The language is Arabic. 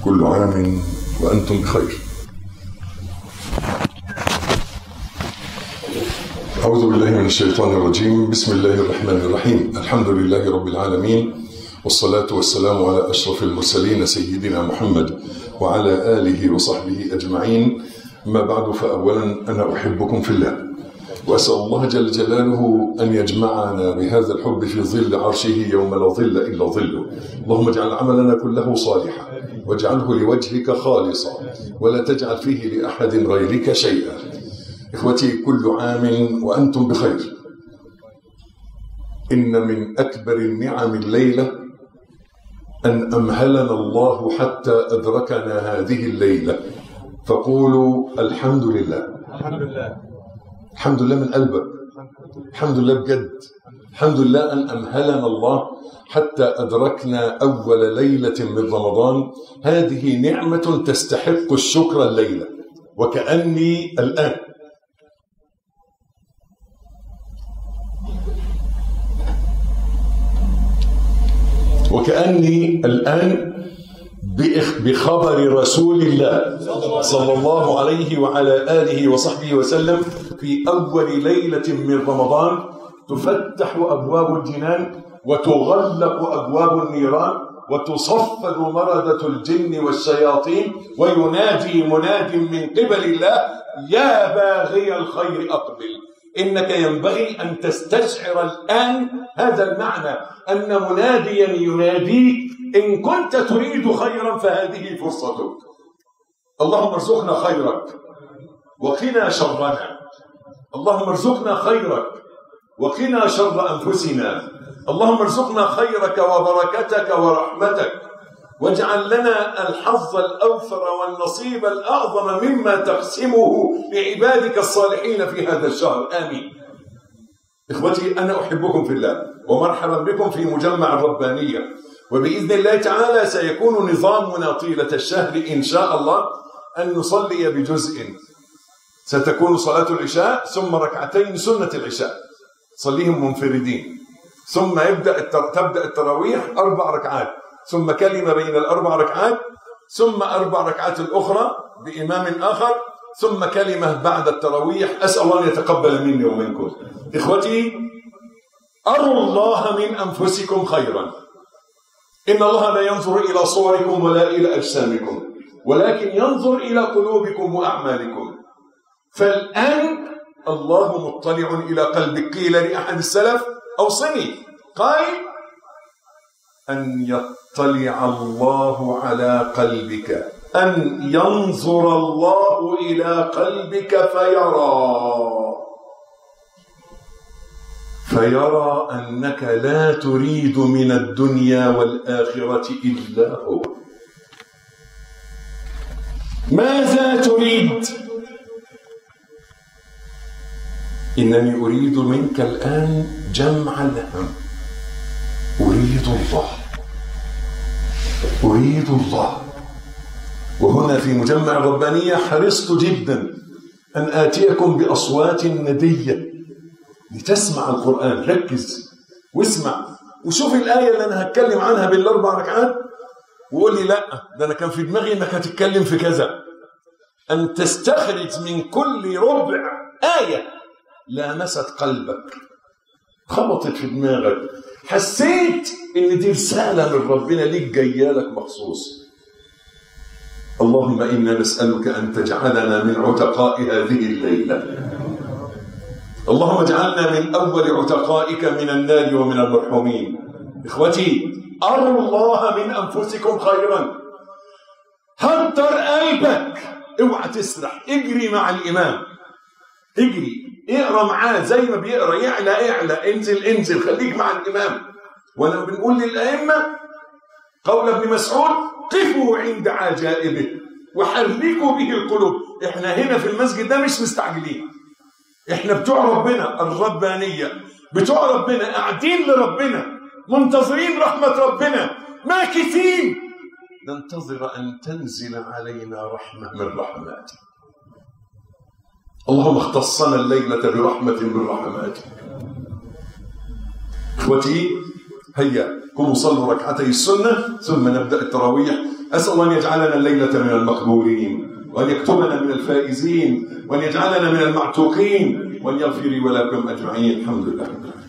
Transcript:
كل عام وأنتم بخير. أعوذ بالله من الشيطان الرجيم. بسم الله الرحمن الرحيم. الحمد لله رب العالمين، والصلاة والسلام على أشرف المرسلين سيدنا محمد وعلى آله وصحبه أجمعين. ما بعد، فأولا أنا أحبكم في الله، وأسأل الله جل جلاله أن يجمعنا بهذا الحب في ظل عرشه يوم لا ظل إلا ظله. اللهم اجعل عملنا كله صالحا، واجعله لوجهك خالصا، ولا تجعل فيه لأحد غيرك شيئا. إخوتي، كل عام وأنتم بخير. إن من أكبر النعم الليلة أن أمهلنا الله حتى أدركنا هذه الليلة، فقولوا الحمد لله. الحمد لله. الحمد لله من قلبك، الحمد لله بجد. الحمد لله أن أمهلنا الله حتى أدركنا أول ليلة من رمضان. هذه نعمة تستحق الشكر الليلة. وكأني الآن بخبر رسول الله صلى الله عليه وعلى آله وصحبه وسلم في أول ليلة من رمضان تفتح أبواب الجنان وتغلق أبواب النيران وتصفد مردة الجن والشياطين، وينادي مناد من قبل الله: يا باغي الخير أقبل. إنك ينبغي أن تستشعر الآن هذا المعنى، أن مناديا يناديك: إن كنت تريد خيرا فهذه فرصتك. اللهم ارزقنا خيرك وقنا شرنا. اللهم ارزقنا خيرك وقنا شر أنفسنا. اللهم ارزقنا خيرك وبركتك ورحمتك، واجعل لنا الحظ الأوفر والنصيب الأعظم مما تقسمه لعبادك الصالحين في هذا الشهر. آمين. إخوتي، أنا أحبكم في الله، ومرحبا بكم في مجمع الربانية. وبإذن الله تعالى سيكون نظامنا طيلة الشهر إن شاء الله أن نصلي بجزء. ستكون صلاة العشاء ثم ركعتين سنة العشاء صليهم منفردين، ثم تبدأ التراويح 4 ركعات، ثم كلمة بين ال4 ركعات، ثم 4 ركعات الأخرى بإمام آخر، ثم كلمة بعد التراويح. أسأل الله أن يتقبل مني ومنكم. إخوتي، أروا الله من أنفسكم خيرا. إن الله لا ينظر إلى صوركم ولا إلى أجسامكم، ولكن ينظر إلى قلوبكم وأعمالكم. فالآن الله مطلع إلى قلبك. قيل لأحد السلف: أوصني. قال: أن يطلع الله على قلبك، أن ينظر الله إلى قلبك فيرى أنك لا تريد من الدنيا والآخرة إلا هو. ماذا تريد؟ إنني أريد منك الآن جمع الهم. أريد الله. وهنا في مجمع الربانية حرصت جدا أن آتيكم بأصوات ندية لتسمع القرآن. ركز واسمع وشوف الآية اللي أنا هتكلم عنها بال4 ركعات، وقول لي: لا، ده أنا كان في دماغي أنك هتتكلم في كذا. أن تستخرج من كل ربع آية لامست قلبك، خبطت في دماغك، حسيت ان دي رسالة من ربنا ليك جايه لك مخصوص. اللهم إنا نسألك أن تجعلنا من عتقاء هذه الليلة. اللهم اجعلنا من أول عتقائك من النار ومن المرحومين. إخوتي، أروا الله من أنفسكم خيرا. هدر قلبك، اوعى تسرح، اجري مع الإمام، اجري اقرأ معاه زي ما بيقرأ، يعلى انزل، خليك مع الإمام. ولو بنقول للأئمة قول ابن مسعود: قفوا عند عجائبه وحركوا به القلوب. احنا هنا في المسجد ده مش مستعجلين، احنا بتوع ربنا، الربانية بتوع ربنا، قاعدين لربنا، منتظرين رحمة ربنا، ماكثين ننتظر أن تنزل علينا رحمة من رحماتك. اللهم اختصنا الليلة برحمة من رحماتك. اخوتي، هيا قوموا صلوا ركعتي السنة ثم نبدأ التراويح أسأل الله أن يجعلنا الليلة من المقبولين، وأن يكتبنا من الفائزين، وأن يجعلنا من المعتوقين، وأن يغفر لي ولكم أجمعين. الحمد لله.